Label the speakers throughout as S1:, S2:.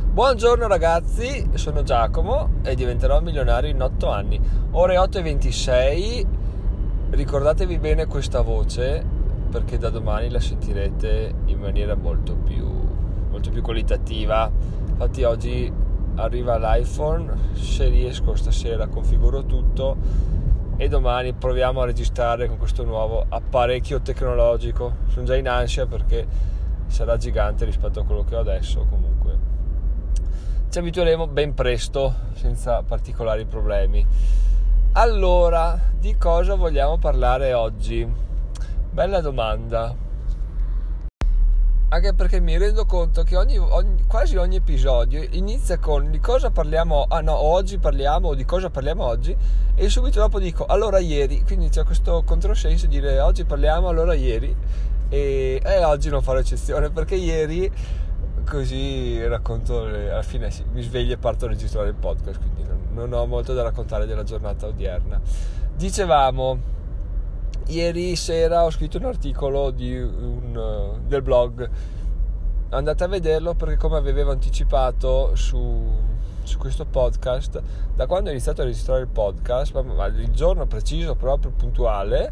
S1: Buongiorno ragazzi, sono Giacomo e diventerò milionario in 8 anni. Ore 8:26, ricordatevi bene questa voce perché da domani la sentirete in maniera molto più qualitativa. Infatti oggi arriva l'iPhone, se riesco stasera configuro tutto e domani proviamo a registrare con questo nuovo apparecchio tecnologico. Sono già in ansia perché sarà gigante rispetto a quello che ho adesso. Comunque ci abitueremo ben presto senza particolari problemi. Allora, di cosa vogliamo parlare oggi? Bella domanda, anche perché mi rendo conto che quasi ogni episodio inizia con di cosa parliamo, oggi parliamo, o di cosa parliamo oggi, e subito dopo dico allora ieri, quindi c'è questo controsenso di dire oggi parliamo, allora ieri, e oggi non farò eccezione perché ieri così racconto, alla fine mi sveglio e parto a registrare il podcast, quindi non ho molto da raccontare della giornata odierna. Dicevamo, ieri sera ho scritto un articolo del blog, andate a vederlo perché come avevo anticipato su questo podcast, da quando ho iniziato a registrare il podcast, ma il giorno preciso, proprio puntuale,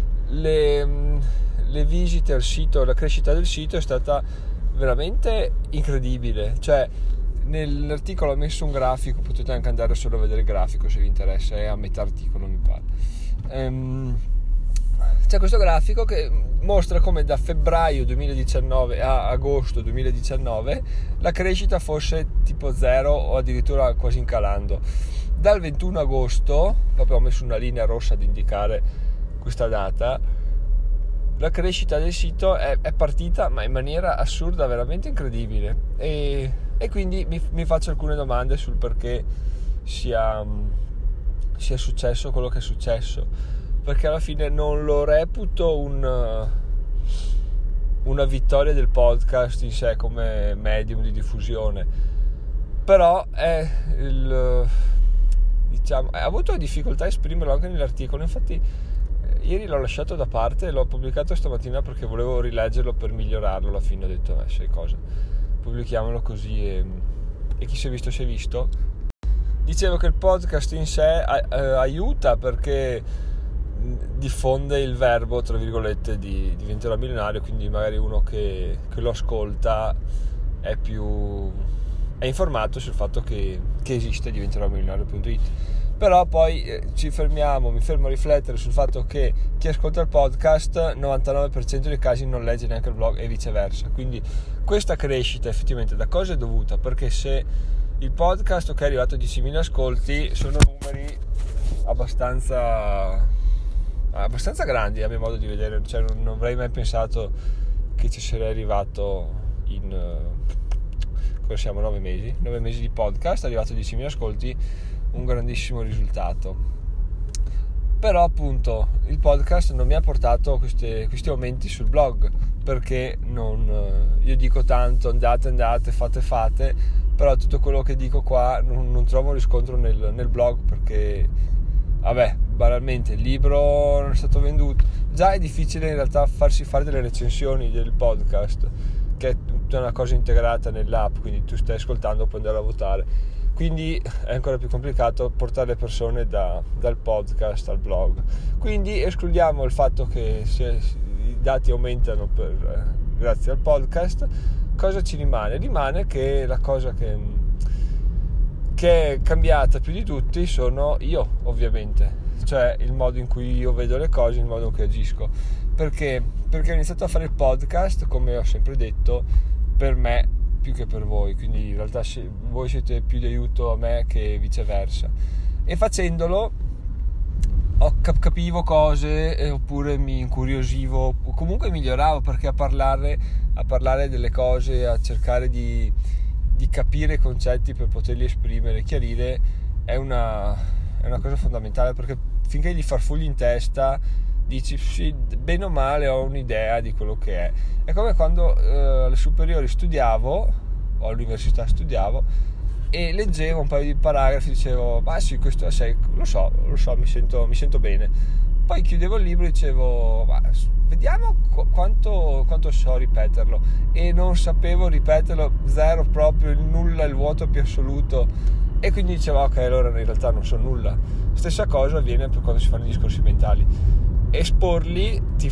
S1: le visite al sito, la crescita del sito è stata veramente incredibile. Cioè, nell'articolo ho messo un grafico, potete anche andare solo a vedere il grafico se vi interessa, è a metà articolo mi pare. C'è questo grafico che mostra come da febbraio 2019 a agosto 2019 la crescita fosse tipo zero o addirittura quasi incalando. Dal 21 agosto, proprio ho messo una linea rossa ad indicare questa data, la crescita del sito è partita ma in maniera assurda, veramente incredibile, e quindi mi faccio alcune domande sul perché sia successo quello che è successo, perché alla fine non lo reputo una vittoria del podcast in sé come medium di diffusione, però ha avuto difficoltà a esprimerlo anche nell'articolo. Infatti ieri l'ho lasciato da parte e l'ho pubblicato stamattina perché volevo rileggerlo per migliorarlo. Alla fine ho detto sai cosa, pubblichiamolo così e chi si è visto si è visto. Dicevo che il podcast in sé aiuta perché diffonde il verbo, tra virgolette, di diventerò milionario, quindi magari uno che lo ascolta è informato sul fatto che esiste diventerò milionario.it. Però poi mi fermo a riflettere sul fatto che chi ascolta il podcast 99% dei casi non legge neanche il blog e viceversa. Quindi questa crescita effettivamente da cosa è dovuta? Perché se il podcast è arrivato a 10.000 ascolti, sono numeri abbastanza grandi a mio modo di vedere. Cioè, non avrei mai pensato che ci sarei arrivato in 9 mesi di podcast, è arrivato a 10.000 ascolti, un grandissimo risultato. Però appunto il podcast non mi ha portato questi aumenti sul blog, perché io dico tanto andate, fate, però tutto quello che dico qua non trovo riscontro nel blog, perché banalmente il libro non è stato venduto. Già è difficile in realtà farsi fare delle recensioni del podcast, che è tutta una cosa integrata nell'app, quindi tu stai ascoltando, puoi andare a votare. Quindi è ancora più complicato portare le persone dal podcast al blog. Quindi escludiamo il fatto che i dati aumentano grazie al podcast. Cosa ci rimane? Rimane che la cosa che è cambiata più di tutti sono io, ovviamente. Cioè il modo in cui io vedo le cose, il modo in cui agisco. Perché ho iniziato a fare il podcast, come ho sempre detto, per me più che per voi, quindi in realtà voi siete più di aiuto a me che viceversa, e facendolo capivo cose, oppure mi incuriosivo, o comunque miglioravo, perché a parlare delle cose, a cercare di capire i concetti per poterli esprimere, chiarire, è una cosa fondamentale, perché finché gli farfugli in testa dici sì, bene o male ho un'idea di quello che è. È come quando alle superiori studiavo, o all'università studiavo, e leggevo un paio di paragrafi, dicevo ma sì, questo lo so, mi sento bene, Poi chiudevo il libro e dicevo vediamo quanto so ripeterlo, e non sapevo ripeterlo, zero proprio, il nulla, il vuoto più assoluto, e quindi dicevo ok, allora in realtà non so nulla. Stessa cosa avviene per quando si fanno i discorsi mentali. Esporli ti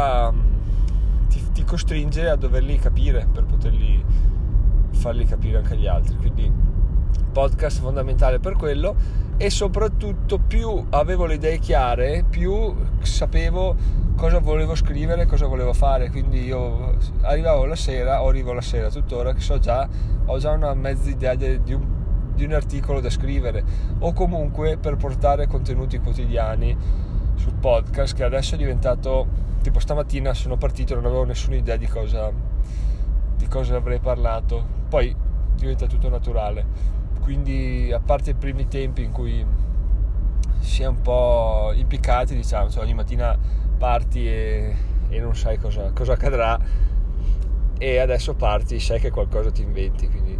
S1: costringe a doverli capire per poterli farli capire anche agli altri, quindi podcast fondamentale per quello. E soprattutto più avevo le idee chiare, più sapevo cosa volevo scrivere, cosa volevo fare, quindi io arrivo la sera tuttora che ho già una mezza idea di un articolo da scrivere, o comunque per portare contenuti quotidiani sul podcast, che adesso è diventato, tipo stamattina sono partito e non avevo nessuna idea di cosa avrei parlato, poi diventa tutto naturale. Quindi a parte i primi tempi in cui si è un po' impiccati, diciamo, cioè ogni mattina parti e non sai cosa accadrà, e adesso parti, sai che qualcosa ti inventi, quindi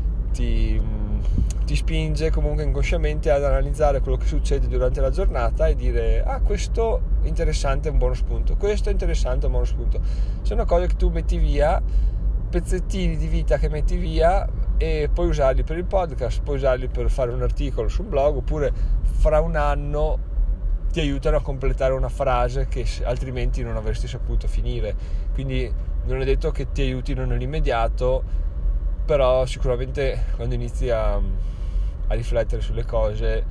S1: ti spinge comunque inconsciamente ad analizzare quello che succede durante la giornata e dire questo interessante è un buono spunto, questo è interessante è un buono spunto. Sono cose che tu metti via, pezzettini di vita che metti via, e puoi usarli per il podcast, puoi usarli per fare un articolo su un blog, oppure fra un anno ti aiutano a completare una frase che altrimenti non avresti saputo finire. Quindi non è detto che ti aiutino nell'immediato, però sicuramente quando inizi a riflettere sulle cose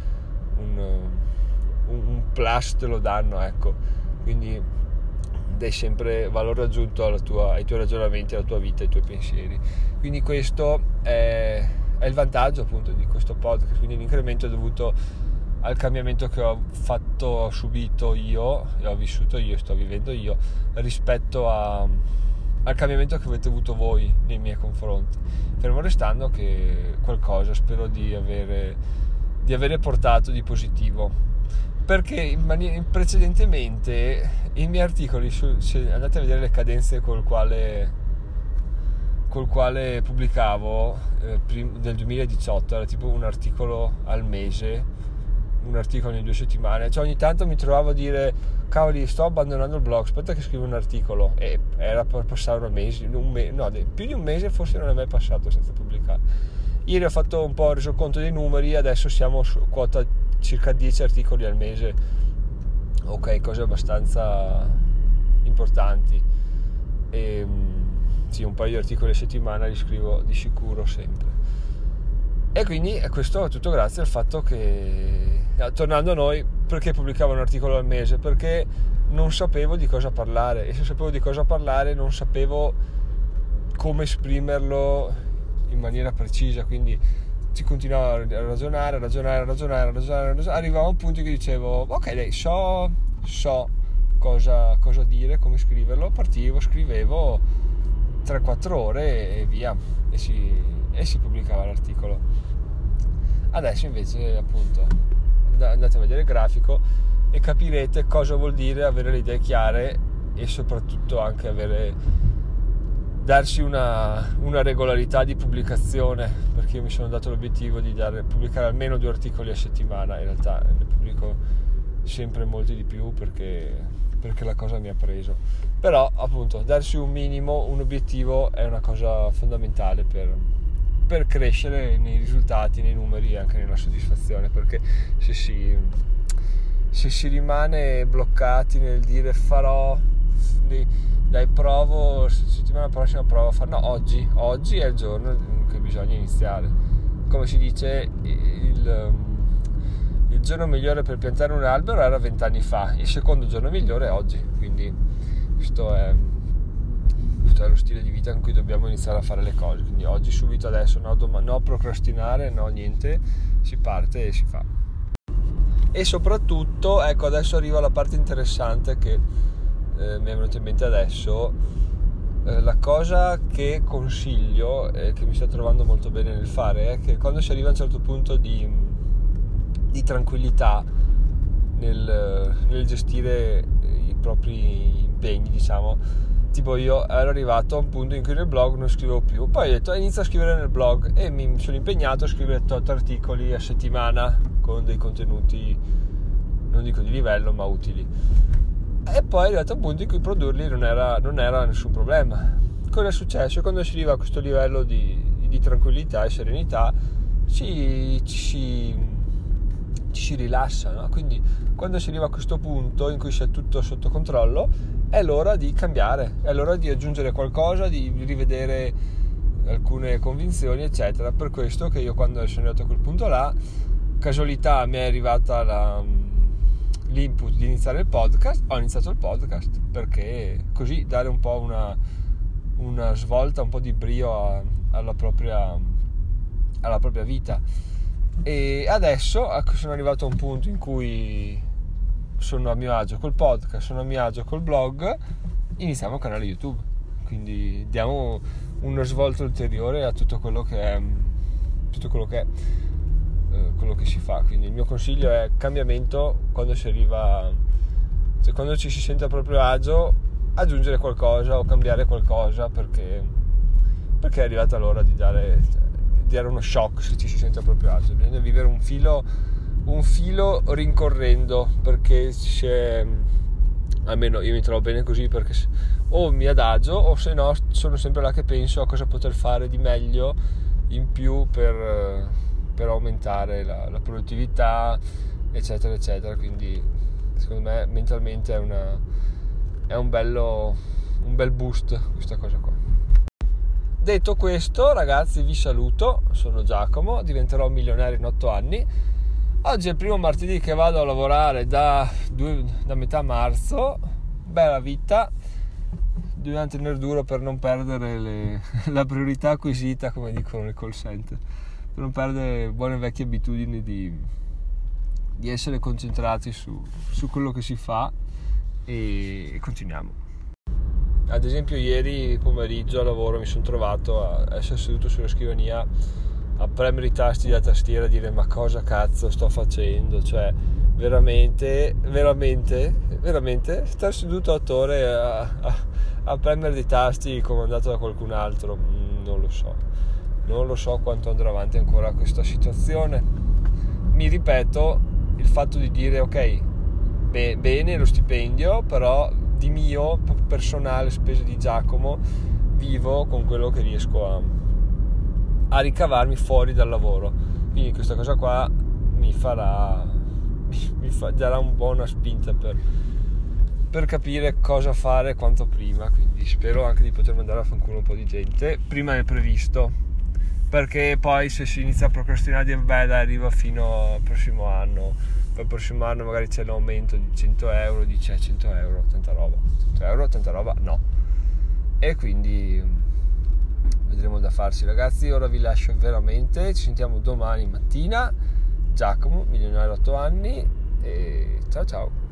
S1: un plus te lo danno, ecco. Quindi dai sempre valore aggiunto ai tuoi ragionamenti, alla tua vita, ai tuoi pensieri. Quindi questo è il vantaggio appunto di questo podcast. Quindi l'incremento è dovuto al cambiamento che ho subito io e ho vissuto io, sto vivendo io, rispetto al cambiamento che avete avuto voi nei miei confronti, fermo restando che qualcosa spero di avere portato di positivo, perché precedentemente i miei articoli, se andate a vedere le cadenze col quale pubblicavo del 2018, era tipo un articolo al mese, un articolo ogni 2 settimane, cioè ogni tanto mi trovavo a dire cavoli, sto abbandonando il blog, aspetta che scrivo un articolo, e era per passare più di un mese forse non è mai passato senza pubblicare. Ieri ho fatto un po' reso conto dei numeri, adesso siamo su quota circa 10 articoli al mese, ok, cose abbastanza importanti, e sì, un paio di articoli a settimana li scrivo di sicuro sempre. E quindi questo è tutto grazie al fatto che, tornando a noi, perché pubblicavo un articolo al mese? Perché non sapevo di cosa parlare, e se sapevo di cosa parlare non sapevo come esprimerlo in maniera precisa, quindi si continuava a ragionare, arrivava a un punto in cui dicevo ok, dai, so cosa dire, come scriverlo, partivo, scrivevo 3-4 ore e via, e si pubblicava l'articolo. Adesso invece appunto andate a vedere il grafico e capirete cosa vuol dire avere le idee chiare, e soprattutto anche darsi una regolarità di pubblicazione, perché io mi sono dato l'obiettivo di pubblicare almeno 2 articoli a settimana. In realtà ne pubblico sempre molti di più perché la cosa mi ha preso, però appunto darsi un minimo, un obiettivo è una cosa fondamentale per crescere nei risultati, nei numeri e anche nella soddisfazione, perché se si rimane bloccati nel dire farò, dai, provo, settimana prossima provo a fare, no, oggi è il giorno in cui bisogna iniziare. Come si dice, il giorno migliore per piantare un albero era 20 anni fa, il secondo giorno migliore è oggi, quindi questo è lo stile di vita in cui dobbiamo iniziare a fare le cose. Quindi oggi, subito, adesso, no procrastinare, no niente, si parte e si fa. E soprattutto, ecco, adesso arriva la parte interessante che mi è venuta in mente adesso. La cosa che consiglio e che mi sto trovando molto bene nel fare è che quando si arriva a un certo punto di tranquillità nel gestire i propri impegni, diciamo, tipo io ero arrivato a un punto in cui nel blog non scrivevo più, poi ho detto inizio a scrivere nel blog, e mi sono impegnato a scrivere 8 articoli a settimana con dei contenuti non dico di livello, ma utili. E poi è arrivato a un punto in cui produrli non era nessun problema. Cosa è successo? Quando si arriva a questo livello di tranquillità e serenità ci si rilassa, no? Quindi quando si arriva a questo punto in cui c'è tutto sotto controllo, è l'ora di cambiare, è l'ora di aggiungere qualcosa, di rivedere alcune convinzioni, eccetera. Per questo che io, quando sono arrivato a quel punto là, casualità, mi è arrivata l'input di iniziare il podcast, ho iniziato il podcast, perché così dare un po' una svolta, un po' di brio alla propria vita. E adesso sono arrivato a un punto in cui sono a mio agio col podcast, sono a mio agio col blog, iniziamo il canale YouTube, quindi diamo uno svolto ulteriore a tutto quello che è quello che si fa. Quindi il mio consiglio è cambiamento. Quando si arriva, quando ci si sente a proprio agio, aggiungere qualcosa o cambiare qualcosa, perché è arrivata l'ora di dare uno shock se ci si sente a proprio agio. Bisogna vivere un filo rincorrendo, perché almeno io mi trovo bene così, perché o mi adagio o se no sono sempre là che penso a cosa poter fare di meglio in più per aumentare la produttività, eccetera eccetera. Quindi secondo me mentalmente è un bel boost questa cosa qua. Detto questo, ragazzi, vi saluto, sono Giacomo, diventerò milionario in 8 anni. Oggi è il primo martedì che vado a lavorare da metà bella vita, dobbiamo tenere duro per non perdere la priorità acquisita, come dicono nel call center, per non perdere buone vecchie abitudini di essere concentrati su quello che si fa, e continuiamo. Ad esempio ieri pomeriggio a lavoro mi sono trovato a essere seduto sulla scrivania a premere i tasti della tastiera, a dire ma cosa cazzo sto facendo, cioè veramente stare seduto 8 ore a premere dei tasti comandato da qualcun altro, non lo so quanto andrà avanti ancora questa situazione. Mi ripeto, il fatto di dire ok, bene lo stipendio, però di mio personale, spese di Giacomo, vivo con quello che riesco a ricavarmi fuori dal lavoro. Quindi questa cosa qua mi darà un buona spinta per capire cosa fare quanto prima. Quindi spero anche di poter mandare a fanculo un po' di gente prima del previsto, perché poi se si inizia a procrastinare di arriva fino al prossimo anno. Poi il prossimo anno magari c'è l'aumento di 100 euro, dice 100 euro, tanta roba, no. E quindi vedremo da farsi, ragazzi. Ora vi lascio veramente, ci sentiamo domani mattina. Giacomo, milionario 8 anni, e ciao ciao.